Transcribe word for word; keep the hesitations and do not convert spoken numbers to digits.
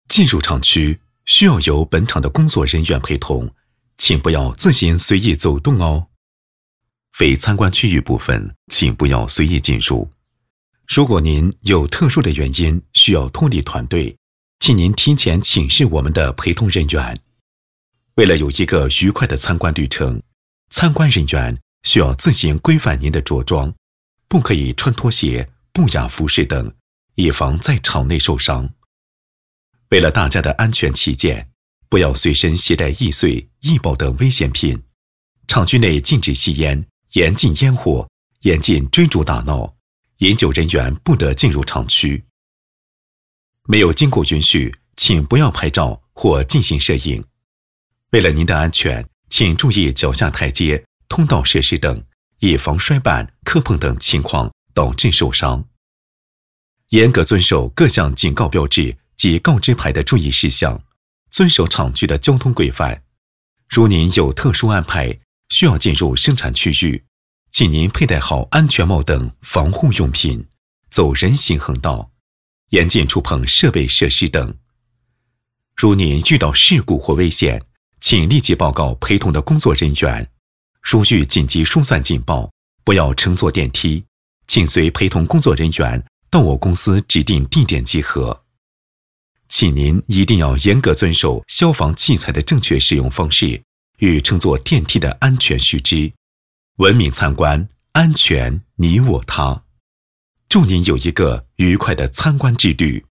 进入厂区需要由本厂的工作人员陪同，请不要自行随意走动哦。非参观区域部分，请不要随意进入。如果您有特殊的原因需要脱离团队，请您提前请示我们的陪同人员。为了有一个愉快的参观旅程，参观人员需要自行规范您的着装，不可以穿拖鞋、不雅服饰等，以防在场内受伤。为了大家的安全起见，不要随身携带易碎、易爆等危险品。厂区内禁止吸烟，严禁烟火，严禁追逐打闹，饮酒人员不得进入厂区。没有经过允许，请不要拍照或进行摄影。为了您的安全，请注意脚下台阶、通道设施等，以防摔绊、磕碰等情况导致受伤。严格遵守各项警告标志及告知牌的注意事项，遵守厂区的交通规范。如您有特殊安排，需要进入生产区域，请您佩戴好安全帽等防护用品，走人行横道，严禁触碰设备设施等。如您遇到事故或危险，请立即报告陪同的工作人员。如遇紧急疏散警报，不要乘坐电梯，请随陪同工作人员到我公司指定地点集合。请您一定要严格遵守消防器材的正确使用方式与乘坐电梯的安全须知。文明参观，安全你我他。祝您有一个愉快的参观之旅。